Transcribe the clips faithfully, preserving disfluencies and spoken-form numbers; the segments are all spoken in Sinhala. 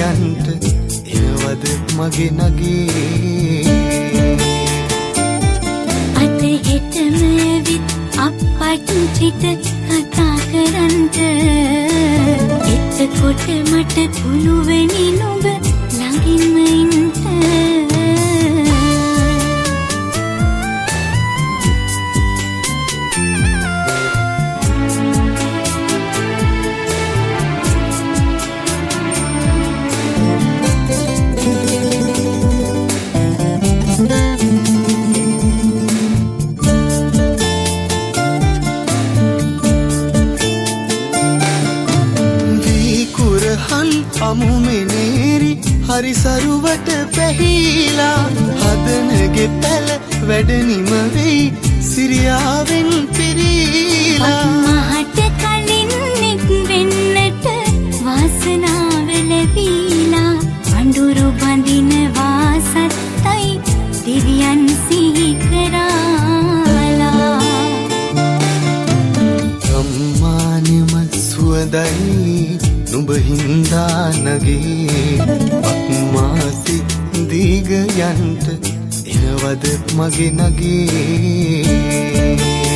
යන්ට එනවද මගේ නගේ අද හෙටම විත් අප්පච්චිට කතා කරන්ට එතකොට මට පුළුවනි නුඹ ළඟින්ම ඉන්න අමු මෙනේරි හරි සරුවට පැහිලා හදනගේ පැල වැඩ නිම වෙයි සිරියාවෙන් පිරීලා මහට කලින් එක් වෙන්නට වාසනාව ලැබීලා වඳුරු බඳින වාසත්තයි දිව්‍යයන් සිහි කරාලා සම්මානෙම සුවඳයි නුඹ හින්දා නගේ අක්මාසි දීග යන්ට එනවද මගේ නගේ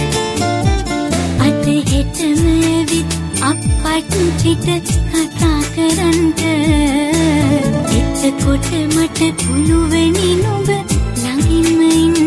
අද හෙටම විත් අප්පච්චිට කතා කරන්ට එතකොට මට පුළුවනි නුඹ ළඟින්ම ඉන්න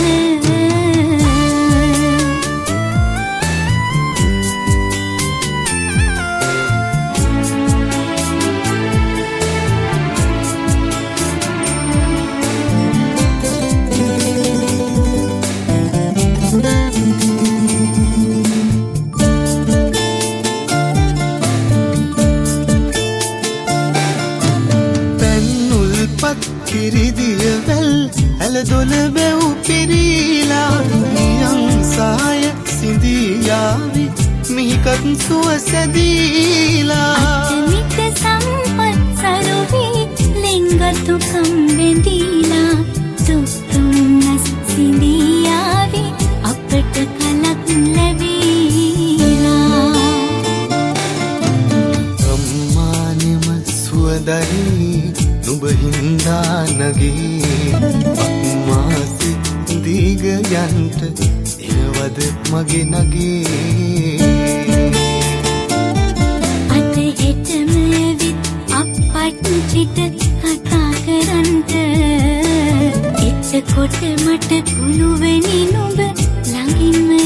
කිරිදියවැල් ඇල දොල බැව් පිරීලා නියං සාය සිඳියාවි මිහිකත් සුව සැදීලා අතමිට සම්පත් සරුවී ලිංගතු කම්බෙදීලා දුක්තුන්නස් සිඳියාවි අපට කලක් ලැබීලා සම්මානෙම සුවඳයි නුඹ හින්දා නගේ අක්මාසි දීග යන්ට එනවද මගේ නගේ අද හෙටම විත් අප්පච්චිට කතා කරන්ට එතකොට මට පුළුවනි නුඹ ළඟින්ම